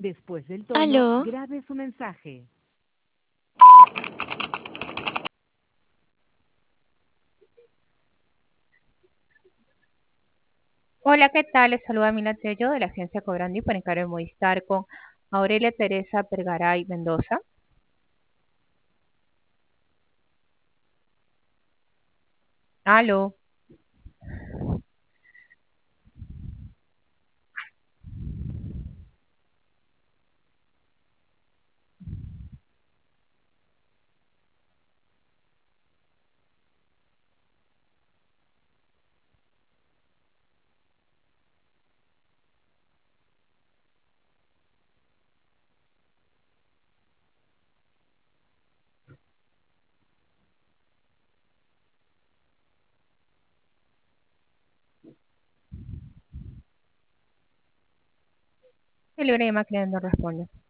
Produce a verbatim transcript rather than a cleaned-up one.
Después del tono, Aló, grabe su mensaje. Hola, ¿qué tal? Les saluda Mila Tello de la agencia Cobrandi para encargo de Movistar con Aurelia Teresa Pergaray Mendoza. Aló, el libre de máquina no responde.